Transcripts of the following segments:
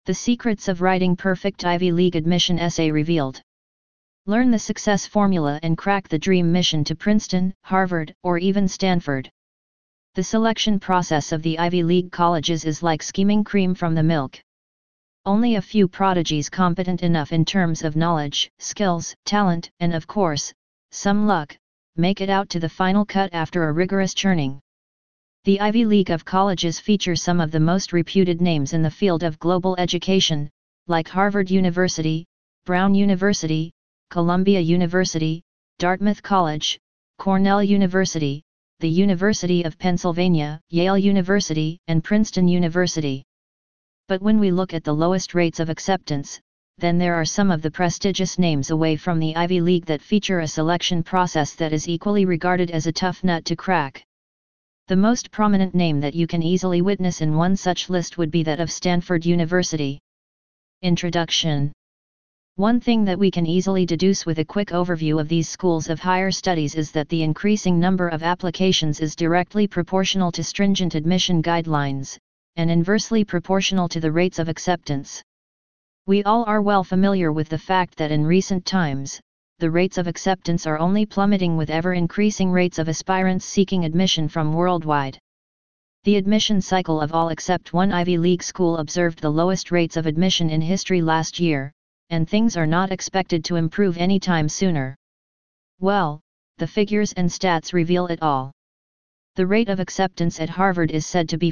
The secrets of writing perfect Ivy League admission essay revealed. Learn the success formula and crack the dream mission to Princeton, Harvard, or even Stanford. The selection process of the Ivy League colleges is like skimming cream from the milk. Only a few prodigies competent enough in terms of knowledge, skills, talent, and of course, some luck, make it out to the final cut after a rigorous churning. The Ivy League of colleges feature some of the most reputed names in the field of global education, like Harvard University, Brown University, Columbia University, Dartmouth College, Cornell University, the University of Pennsylvania, Yale University, and Princeton University. But when we look at the lowest rates of acceptance, then there are some of the prestigious names away from the Ivy League that feature a selection process that is equally regarded as a tough nut to crack. The most prominent name that you can easily witness in one such list would be that of Stanford University. Introduction. One thing that we can easily deduce with a quick overview of these schools of higher studies is that the increasing number of applications is directly proportional to stringent admission guidelines, and inversely proportional to the rates of acceptance. We all are well familiar with the fact that in recent times, the rates of acceptance are only plummeting with ever-increasing rates of aspirants seeking admission from worldwide. The admission cycle of all except one Ivy League school observed the lowest rates of admission in history last year, and things are not expected to improve anytime sooner. Well, the figures and stats reveal it all. The rate of acceptance at Harvard is said to be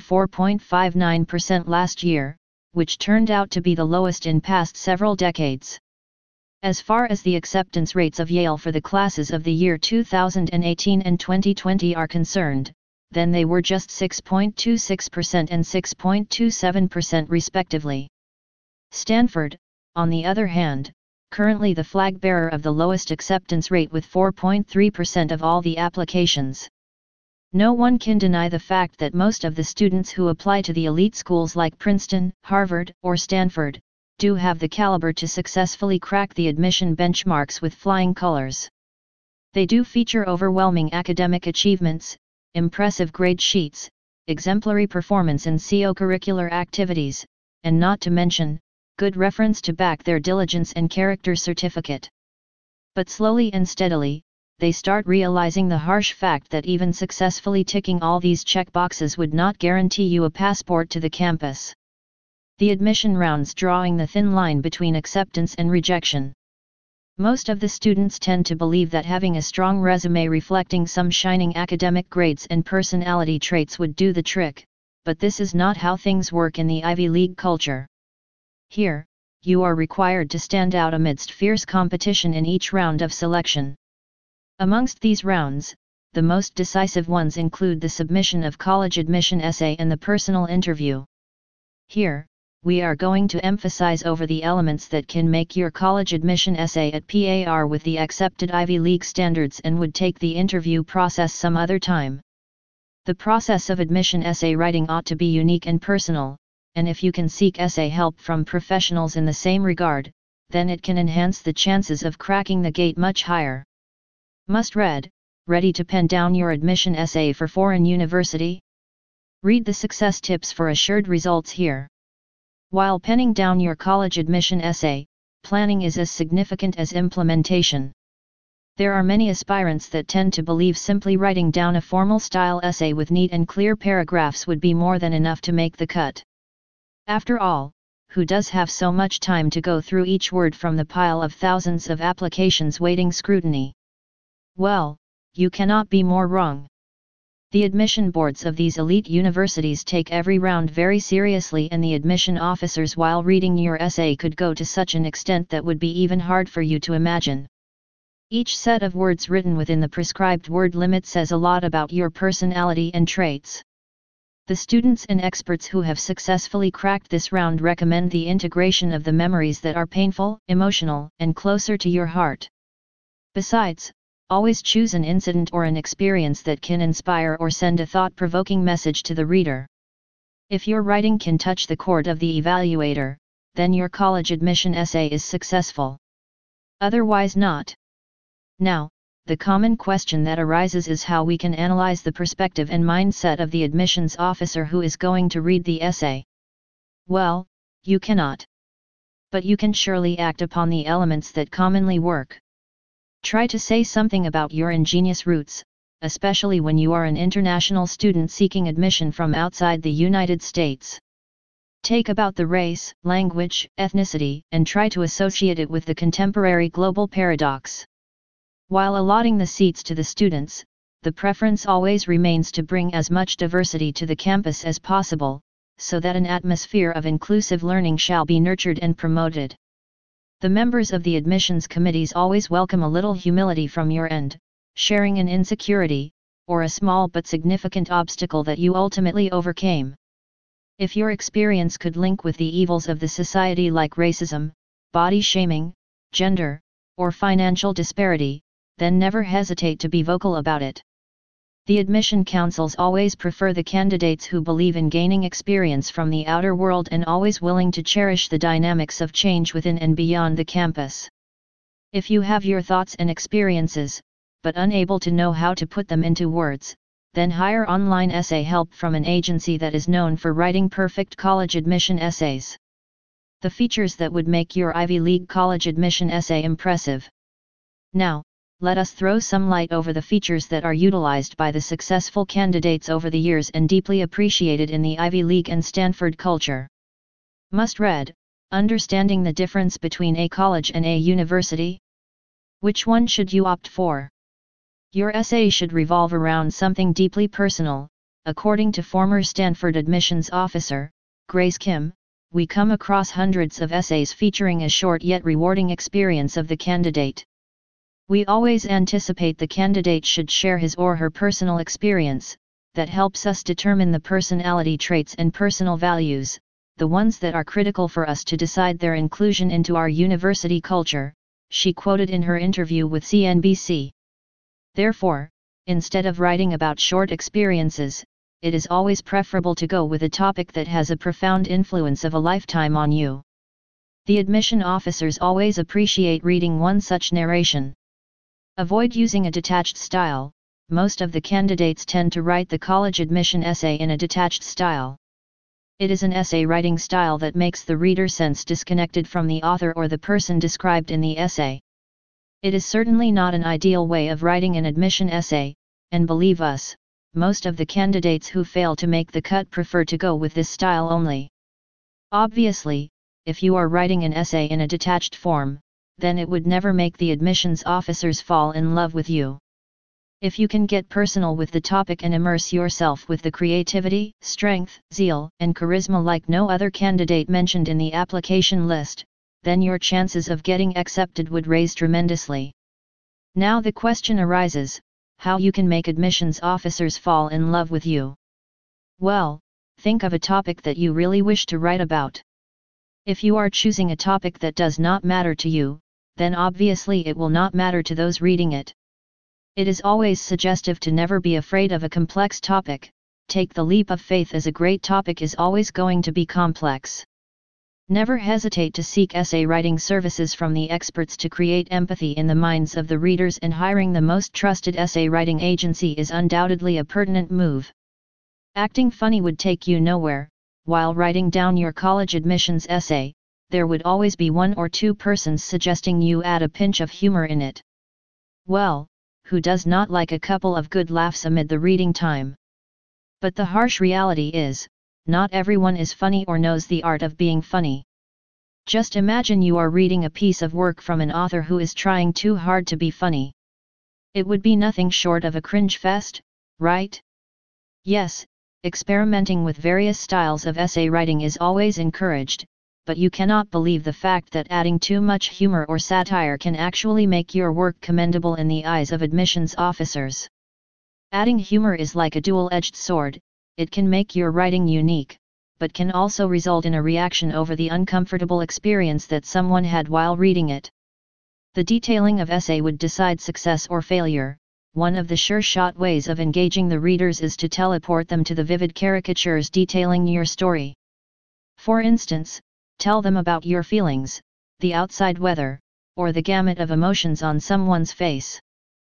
4.59% last year, which turned out to be the lowest in past several decades. As far as the acceptance rates of Yale for the classes of the year 2018 and 2020 are concerned, then they were just 6.26% and 6.27% respectively. Stanford, on the other hand, currently the flag bearer of the lowest acceptance rate with 4.3% of all the applications. No one can deny the fact that most of the students who apply to the elite schools like Princeton, Harvard, or Stanford, do have the caliber to successfully crack the admission benchmarks with flying colors. They do feature overwhelming academic achievements, impressive grade sheets, exemplary performance in co-curricular activities, and not to mention, good reference to back their diligence and character certificate. But slowly and steadily, they start realizing the harsh fact that even successfully ticking all these checkboxes would not guarantee you a passport to the campus. The admission rounds drawing the thin line between acceptance and rejection. Most of the students tend to believe that having a strong resume reflecting some shining academic grades and personality traits would do the trick, but this is not how things work in the Ivy League culture. Here, you are required to stand out amidst fierce competition in each round of selection. Amongst these rounds, the most decisive ones include the submission of college admission essay and the personal interview. Here, we are going to emphasize over the elements that can make your college admission essay at par with the accepted Ivy League standards and would take the interview process some other time. The process of admission essay writing ought to be unique and personal, and if you can seek essay help from professionals in the same regard, then it can enhance the chances of cracking the gate much higher. Must read, ready to pen down your admission essay for foreign university? Read the success tips for assured results here. While penning down your college admission essay, planning is as significant as implementation. There are many aspirants that tend to believe simply writing down a formal style essay with neat and clear paragraphs would be more than enough to make the cut. After all, who does have so much time to go through each word from the pile of thousands of applications waiting scrutiny? Well, you cannot be more wrong. The admission boards of these elite universities take every round very seriously, and the admission officers while reading your essay could go to such an extent that would be even hard for you to imagine. Each set of words written within the prescribed word limit says a lot about your personality and traits. The students and experts who have successfully cracked this round recommend the integration of the memories that are painful, emotional, and closer to your heart. Besides, always choose an incident or an experience that can inspire or send a thought-provoking message to the reader. If your writing can touch the chord of the evaluator, then your college admission essay is successful. Otherwise not. Now, the common question that arises is how we can analyze the perspective and mindset of the admissions officer who is going to read the essay. Well, You cannot. But you can surely act upon the elements that commonly work. Try to say something about your ingenious roots, especially when you are an international student seeking admission from outside the United States. Take about the race, language, ethnicity, and try to associate it with the contemporary global paradox. While allotting the seats to the students, the preference always remains to bring as much diversity to the campus as possible, so that an atmosphere of inclusive learning shall be nurtured and promoted. The members of the admissions committees always welcome a little humility from your end, sharing an insecurity, or a small but significant obstacle that you ultimately overcame. If your experience could link with the evils of the society like racism, body shaming, gender, or financial disparity, then never hesitate to be vocal about it. The admission councils always prefer the candidates who believe in gaining experience from the outer world and always willing to cherish the dynamics of change within and beyond the campus. If you have your thoughts and experiences, but unable to know how to put them into words, then hire online essay help from an agency that is known for writing perfect college admission essays. The features that would make your Ivy League college admission essay impressive. Now, let us throw some light over the features that are utilized by the successful candidates over the years and deeply appreciated in the Ivy League and Stanford culture. Must read: understanding the difference between a college and a university? Which one should you opt for? Your essay should revolve around something deeply personal. According to former Stanford admissions officer, Grace Kim, we come across hundreds of essays featuring a short yet rewarding experience of the candidate. We always anticipate the candidate should share his or her personal experience, that helps us determine the personality traits and personal values, the ones that are critical for us to decide their inclusion into our university culture, she quoted in her interview with CNBC. Therefore, instead of writing about short experiences, it is always preferable to go with a topic that has a profound influence of a lifetime on you. The admission officers always appreciate reading one such narration. Avoid using a detached style. Most of the candidates tend to write the college admission essay in a detached style. It is an essay writing style that makes the reader sense disconnected from the author or the person described in the essay. It is certainly not an ideal way of writing an admission essay, and believe us, most of the candidates who fail to make the cut prefer to go with this style only. Obviously, if you are writing an essay in a detached form, then it would never make the admissions officers fall in love with you. If you can get personal with the topic and immerse yourself with the creativity, strength, zeal, and charisma like no other candidate mentioned in the application list, then your chances of getting accepted would raise tremendously. Now the question arises, how you can make admissions officers fall in love with you? Well, think of a topic that you really wish to write about. If you are choosing a topic that does not matter to you, then obviously it will not matter to those reading it. It is always suggestive to never be afraid of a complex topic. Take the leap of faith, as a great topic is always going to be complex. Never hesitate to seek essay writing services from the experts to create empathy in the minds of the readers, and hiring the most trusted essay writing agency is undoubtedly a pertinent move. Acting funny would take you nowhere. While writing down your college admissions essay, there would always be one or two persons suggesting you add a pinch of humor in it. Well, who does not like a couple of good laughs amid the reading time? But the harsh reality is, not everyone is funny or knows the art of being funny. Just imagine you are reading a piece of work from an author who is trying too hard to be funny. It would be nothing short of a cringe fest, right? Yes, experimenting with various styles of essay writing is always encouraged, but you cannot believe the fact that adding too much humor or satire can actually make your work commendable in the eyes of admissions officers. Adding humor is like a dual-edged sword. It can make your writing unique, but can also result in a reaction over the uncomfortable experience that someone had while reading it. The detailing of essay would decide success or failure. One of the sure-shot ways of engaging the readers is to teleport them to the vivid caricatures detailing your story. For instance, tell them about your feelings, the outside weather, or the gamut of emotions on someone's face.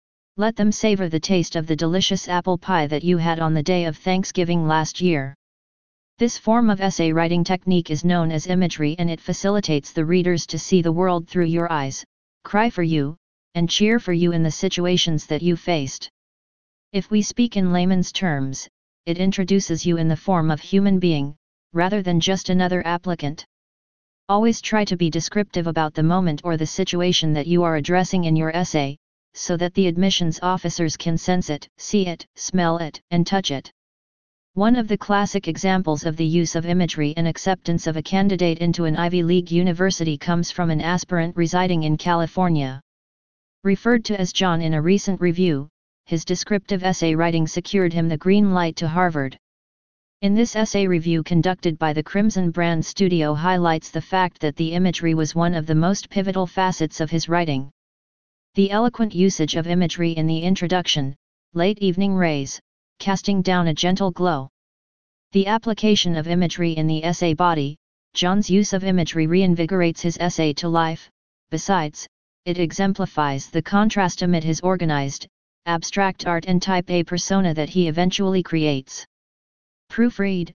Let them savor the taste of the delicious apple pie that you had on the day of Thanksgiving last year. This form of essay writing technique is known as imagery, and it facilitates the readers to see the world through your eyes, cry for you, and cheer for you in the situations that you faced. If we speak in layman's terms, it introduces you in the form of human being, rather than just another applicant. Always try to be descriptive about the moment or the situation that you are addressing in your essay, so that the admissions officers can sense it, see it, smell it, and touch it. One of the classic examples of the use of imagery and acceptance of a candidate into an Ivy League university comes from an aspirant residing in California. Referred to as John in a recent review, his descriptive essay writing secured him the green light to Harvard. In this essay review conducted by the Crimson Brand Studio highlights the fact that the imagery was one of the most pivotal facets of his writing. The eloquent usage of imagery in the introduction, late evening rays, casting down a gentle glow. The application of imagery in the essay body, John's use of imagery reinvigorates his essay to life. Besides, it exemplifies the contrast amid his organized, abstract art and type A persona that he eventually creates. Proofread,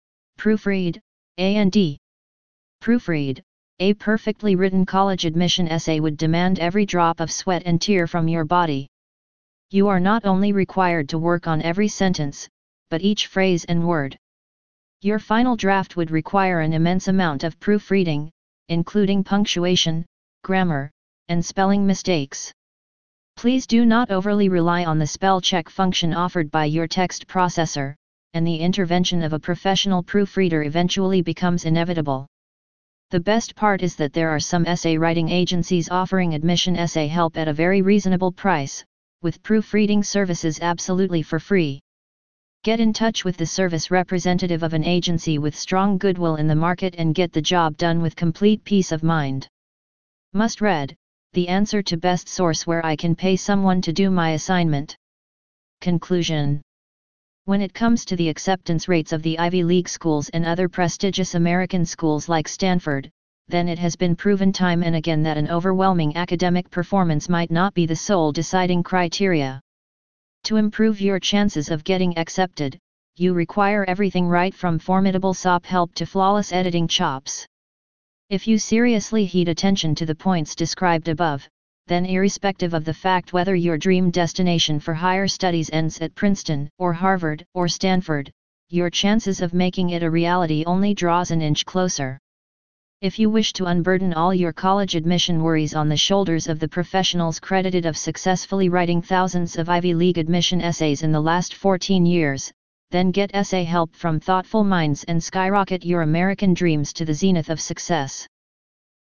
A&D. Proofread. A perfectly written college admission essay would demand every drop of sweat and tear from your body. You are not only required to work on every sentence, but each phrase and word. Your final draft would require an immense amount of proofreading, including punctuation, grammar, and spelling mistakes. Please do not overly rely on the spell check function offered by your text processor, and the intervention of a professional proofreader eventually becomes inevitable. The best part is that there are some essay writing agencies offering admission essay help at a very reasonable price, with proofreading services absolutely for free. Get in touch with the service representative of an agency with strong goodwill in the market and get the job done with complete peace of mind. Must read, the answer to best source where I can pay someone to do my assignment. Conclusion. When it comes to the acceptance rates of the Ivy League schools and other prestigious American schools like Stanford, then it has been proven time and again that an overwhelming academic performance might not be the sole deciding criteria. To improve your chances of getting accepted, you require everything right from formidable SOP help to flawless editing chops. If you seriously heed attention to the points described above, then irrespective of the fact whether your dream destination for higher studies ends at Princeton, or Harvard, or Stanford, your chances of making it a reality only draws an inch closer. If you wish to unburden all your college admission worries on the shoulders of the professionals credited of successfully writing thousands of Ivy League admission essays in the last 14 years, then get essay help from thoughtful minds and skyrocket your American dreams to the zenith of success.